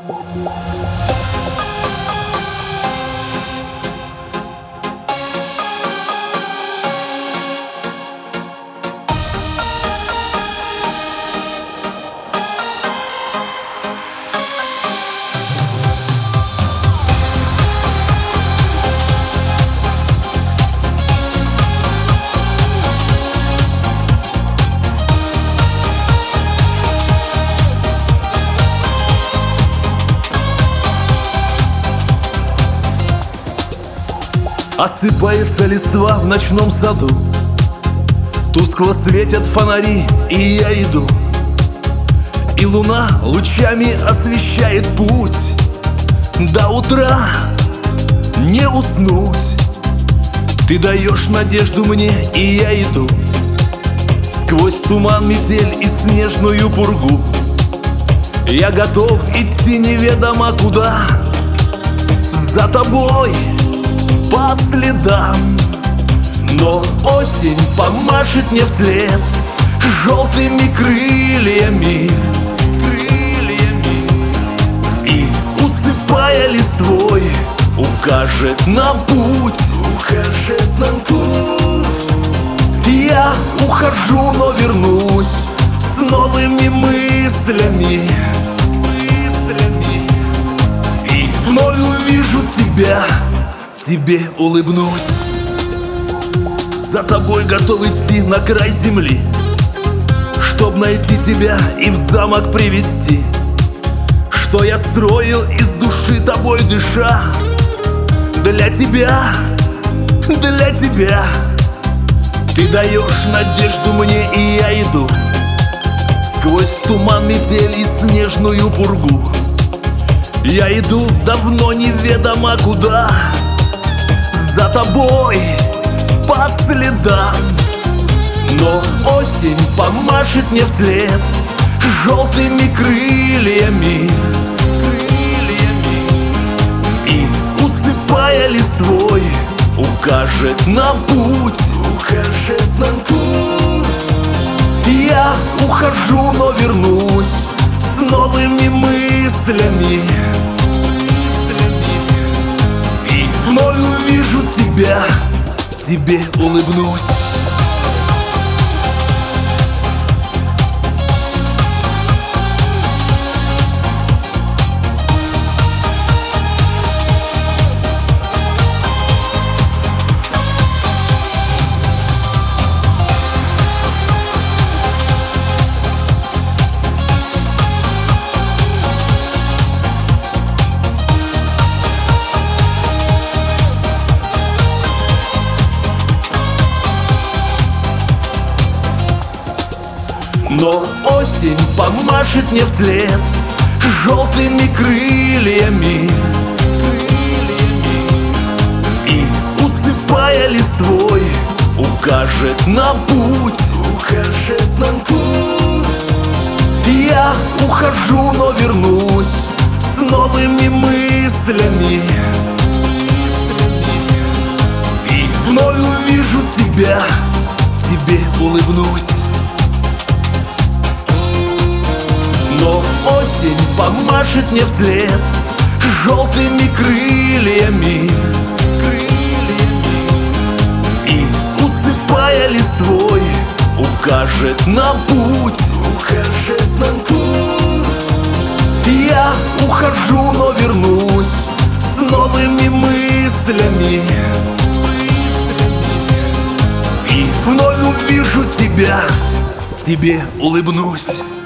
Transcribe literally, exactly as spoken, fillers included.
Осыпается листва в ночном саду, тускло светят фонари, и я иду. И луна лучами освещает путь. До утра не уснуть. Ты даешь надежду мне, и я иду. Сквозь туман, метель и снежную пургу я готов идти неведомо куда. За тобой по следам, но осень помашет мне вслед желтыми крыльями, крыльями, и, усыпая листвой, укажет нам путь, укажет нам путь. Я ухожу, но вернусь с новыми мыслями, мыслями, и вновь увижу тебя, тебе улыбнусь. За тобой готов идти на край земли, чтоб найти тебя и в замок привести. Что я строил из души, тобой дыша, для тебя, для тебя. Ты даешь надежду мне, и я иду. Сквозь туман, метель и снежную пургу я иду давно неведомо куда. За тобой по следам, но осень помашет мне вслед желтыми крыльями, крыльями, и, усыпая листвой, укажет нам путь, укажет нам путь. Я ухожу, но вернусь с новыми мыслями, вновь увижу тебя, тебе улыбнусь. Но осень помашет мне вслед желтыми крыльями, крыльями, и, усыпая листвой, укажет нам путь, укажет нам путь. Я ухожу, но вернусь с новыми мыслями, и вновь увижу тебя, тебе улыбнусь. Но осень помашет мне вслед желтыми крыльями, крыльями, и, усыпая листвой, укажет нам путь, укажет нам путь. Я ухожу, но вернусь с новыми мыслями, мыслями, и вновь увижу тебя, тебе улыбнусь.